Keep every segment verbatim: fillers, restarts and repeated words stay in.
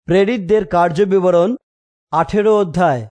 প্রেরিতদের কার্যবিবরণ আঠেরো অধ্যায়।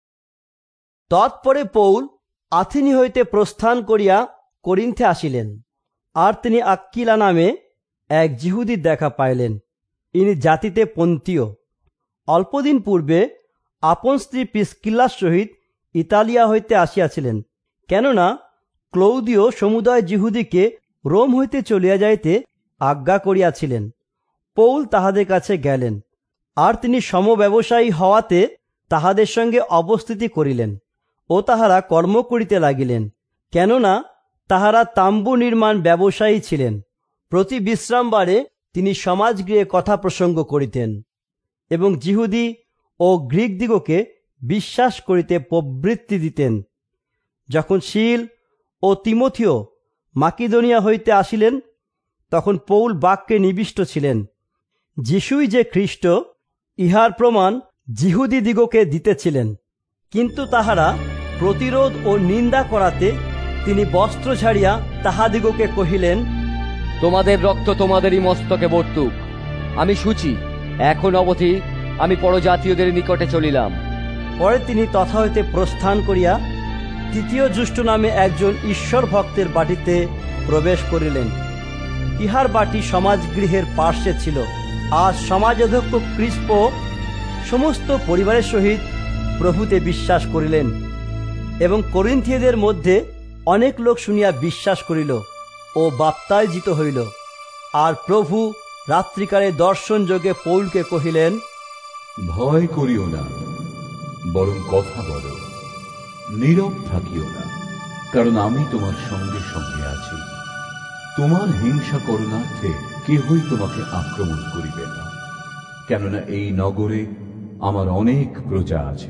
তৎপরে পৌল আথেনি হইতে প্রস্থান করিয়া করিন্থে আসিলেন। আর তিনি আক্কিলা নামে এক যিহুদির দেখা পাইলেন। ইনি জাতিতে পন্তীয়। অল্পদিন পূর্বে আপন স্ত্রী প্রিস্কিল্লার সহিত ইতালিয়া হইতে আসিয়াছিলেন, কেননা ক্লৌদীয় সমুদয় যিহুদিকে রোম হইতে চলিয়া যাইতে আজ্ঞা করিয়াছিলেন। পৌল তাহাদের কাছে গেলেন, আর তিনি সমব্যবসায়ী হওয়াতে তাহাদের সঙ্গে অবস্থিতি করিলেন ও তাহারা কর্ম করিতে লাগিলেন, কেননা তাহারা তাম্বু নির্মাণ ব্যবসায়ী ছিলেন। প্রতি বিশ্রামবারে তিনি সমাজগৃহে কথা প্রসঙ্গ করিতেন এবং যিহুদি ও গ্রীকদিগকে বিশ্বাস করিতে প্রবৃত্তি দিতেন। যখন সিল ও তিমথিও মাকিদোনিয়া হইতে আসিলেন, তখন পৌল বাক্যে নিবিষ্ট ছিলেন। যিশুই যে খ্রিস্ট, ইহার প্রমাণ যিহুদিদিগকে দিতেছিলেন। কিন্তু তাহারা প্রতিরোধ ও নিন্দা করাতে তিনি বস্ত্র ছাড়িয়া তাহাদিগকে কহিলেন, তোমাদের রক্ত তোমাদেরই মস্তকে বর্তুক। আমি সূচি, এখন অবধি আমি পরজাতীয়দের নিকটে চলিলাম। পরে তিনি তথা হইতে প্রস্থান করিয়া তৃতীয় জুষ্ট নামে একজন ঈশ্বর ভক্তের বাটিতে প্রবেশ করিলেন। ইহার বাটি সমাজগৃহের পার্শ্বে ছিল। আর সমাজধ্যক্ষ ক্রিস্প সমস্ত পরিবারের সহিত প্রভুতে বিশ্বাস করিলেন, এবং করিন্থীয়দের মধ্যে অনেক লোক শুনিয়া বিশ্বাস করিল ও বাপ্তায়জিত হইল। আর প্রভু রাত্রিকালে দর্শন যোগে পৌলকে কহিলেন, ভয় করিও না, বরং কথা বলো, নীরব থাকিও না, কারণ আমি তোমার সঙ্গে সঙ্গে আছি। তোমার হিংসা করুণার্থে কেহই তোমাকে আক্রমণ করিবে না, কেননা এই নগরে আমার অনেক প্রজা আছে।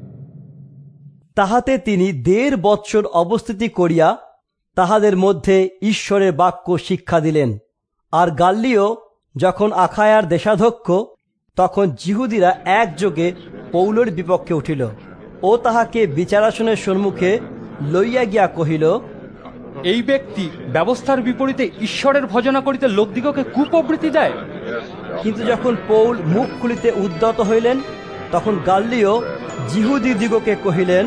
তাহাতে তিনি দেড় বৎসর অবস্থিতি করিয়া তাহাদের মধ্যে ঈশ্বরের বাক্য শিক্ষা দিলেন। আর গাল্লিও যখন আখায়ার দেশাধ্যক্ষ, তখন যিহুদিরা একযোগে পৌলের বিপক্ষে উঠিল ও তাহাকে বিচারাসনের সম্মুখে লইয়া গিয়া কহিল, এই ব্যক্তি ব্যবস্থার বিপরীতে ঈশ্বরের ভজনা করিতে লোকদিগকে কুপ্রবৃত্তি দেয়। কিন্তু যখন পৌল মুখ খুলিতে উদ্যত হইলেন, তখন গাল্লিও যিহুদি দিগকে কহিলেন,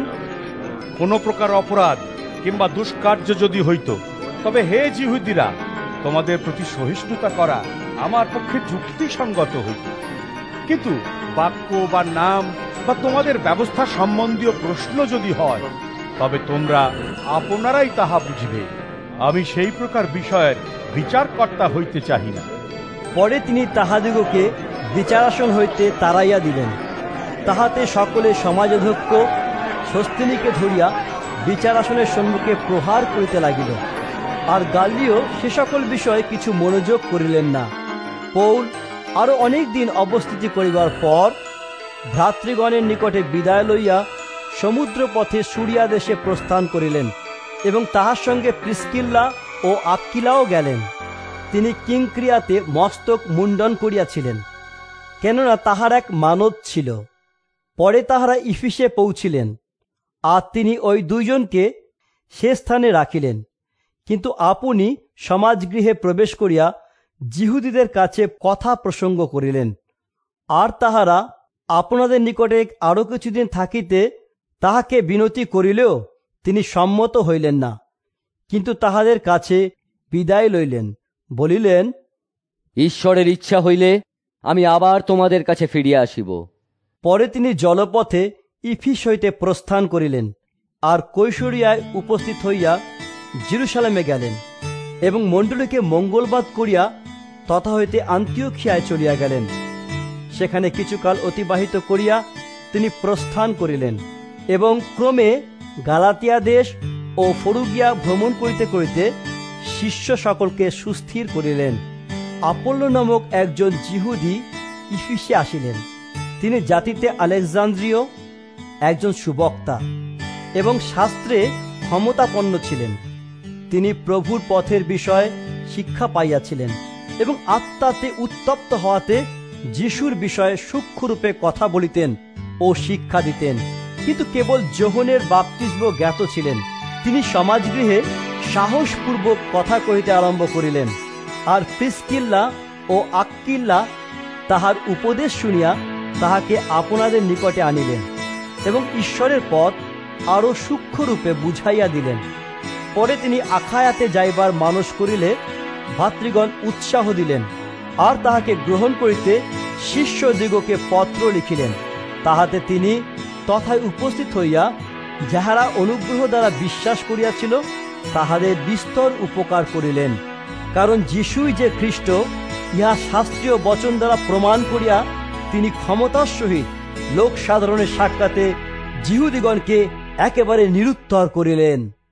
কোন প্রকার অপরাধ কিংবা দুষ্কার্য যদি হইত, তবে হে যিহুদিরা, তোমাদের প্রতি সহিষ্ণুতা করা আমার পক্ষে যুক্তিসঙ্গত হইত। কিন্তু বাক্য বা নাম বা তোমাদের ব্যবস্থা সম্বন্ধীয় প্রশ্ন যদি হয়, তবে তোমরা আপনারাই তাহা বুঝিবে। আমি সেই প্রকার বিষয়ের বিচারকর্তা হইতে চাহি না। পরে তিনি তাহাদিগকে বিচারাসন হইতে তাড়াইয়া দিলেন। তাহাতে সকলে সমাজধ্যক্ষ সস্তিনীকে ধরিয়া বিচারাসনের সম্মুখে প্রহার করিতে লাগিল। আর গাল্লিও সে সকল বিষয়ে কিছু মনোযোগ করিলেন না। পৌল আরো অনেক দিন অবস্থিতি করিবার পর ভ্রাতৃগণের নিকটে বিদায় লইয়া সমুদ্র পথে সুরিয়া দেশে প্রস্থান করিলেন, এবং তাহার সঙ্গে প্রিস্কিল্লা ও আক্কিলাও গেলেন। তিনি কিংক্রিয়াতে মস্তক মুন্ডন করিয়াছিলেন, কেননা তাহার এক মানত ছিল। পরে তাহারা ইফিসে পৌঁছিলেন, আর তিনি ওই দুইজনকে সে স্থানে রাখিলেন। কিন্তু আপনি সমাজগৃহে প্রবেশ করিয়া যিহুদিদের কাছে কথা প্রসঙ্গ করিলেন। আর তাহারা আপনাদের নিকটে আরো কিছুদিন থাকিতে তাহাকে বিনতি করিলেও তিনি সম্মত হইলেন না, কিন্তু তাহাদের কাছে বিদায় লইলেন, বলিলেন, ঈশ্বরের ইচ্ছা হইলে আমি আবার তোমাদের কাছে ফিরিয়া আসিব। পরে তিনি জলপথে ইফিস হইতে প্রস্থান করিলেন, আর কৈশরিয়ায় উপস্থিত হইয়া জেরুসালেমে গেলেন, এবং মণ্ডলীকে মঙ্গলবাদ করিয়া তথা হইতে আন্তিওখিয়ায় চলিয়া গেলেন। সেখানে কিছুকাল অতিবাহিত করিয়া তিনি প্রস্থান করিলেন, এবং ক্রমে গালাতিয়া দেশ ও ফরুগিয়া ভ্রমণ করিতে করিতে শিষ্য সকলকে সুস্থির করিলেন। আপল্লো নামক একজন যিহুদি ইফিসে আসিলেন। তিনি জাতিতে আলেকজান্দ্রীয়, একজন সুবক্তা এবং শাস্ত্রে ক্ষমতাপন্ন ছিলেন। তিনি প্রভুর পথের বিষয়ে শিক্ষা পাইয়াছিলেন, এবং আত্মাতে উত্তপ্ত হওয়াতে যিশুর বিষয়ে সূক্ষ্মরূপে কথা বলিতেন ও শিক্ষা দিতেন। কিন্তু কেবল যোহনের বাপ্তিস্ম জ্ঞাত ছিলেন। তিনি সমাজগৃহে সাহসপূর্বক কথা কহিতে আরম্ভ করিলেন। আর প্রিস্কিল্লা ও আক্কিল্লা তাহার উপদেশ শুনিয়া তাহাকে আপনাদের নিকটে আনিলেন এবং ঈশ্বরের পথ আরো সূক্ষ্মরূপে বুঝাইয়া দিলেন। পরে তিনি আখায়াতে যাইবার মানস করিলে ভাতৃগণ উৎসাহ দিলেন, আর তাহাকে গ্রহণ করিতে শিষ্যদিগকে পত্র লিখিলেন। তাহাতে তিনি তথায় উপস্থিত হইয়া যাহারা অনুগ্রহ দ্বারা বিশ্বাস করিয়াছিল তাহাদের বিস্তর উপকার করিলেন। কারণ যিশুই যে খ্রিস্ট ইহা শাস্ত্রীয় বচন দ্বারা প্রমাণ করিয়া তিনি ক্ষমতার সহিত লোক সাধারণের সাক্ষাতে যিহুদিগণকে একেবারে নিরুত্তর করিলেন।